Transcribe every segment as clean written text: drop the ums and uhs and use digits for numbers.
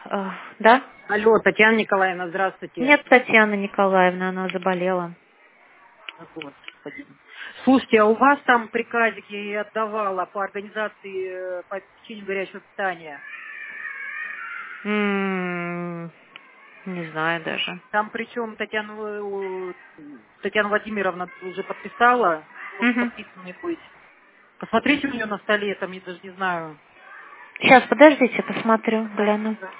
Да? Алло, Татьяна Николаевна, здравствуйте. Нет, Татьяна Николаевна, она заболела. Господи. Слушайте, а у вас там приказики я отдавала по организации по обеспечению горячего питания? Не знаю даже. Там причем Татьяна Владимировна уже подписала, может Мгм. подписанный быть. Посмотрите у нее на столе, там я даже не знаю. Сейчас, подождите, посмотрю, гляну. Да.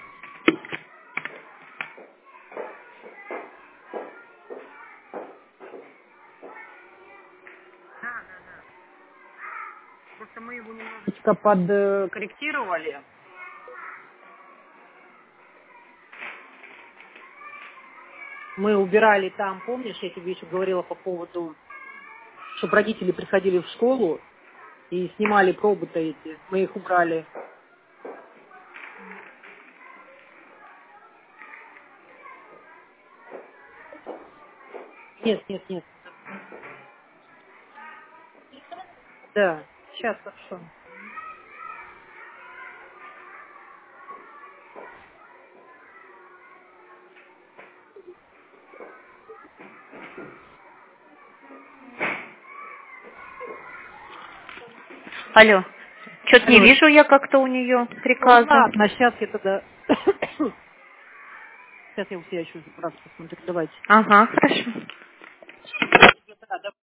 Просто мы его немножечко подкорректировали. Мы убирали там, помнишь, я тебе еще говорила по поводу, чтобы родители приходили в школу и снимали пробы-то эти. Мы их убрали. Нет. Да, сейчас хорошо. Алло. Что-то не Алло. вижу я как-то у нее Ну приказа. ладно, сейчас я тогда... Сейчас я у себя еще раз посмотрю. Давайте. Ага, хорошо. Да,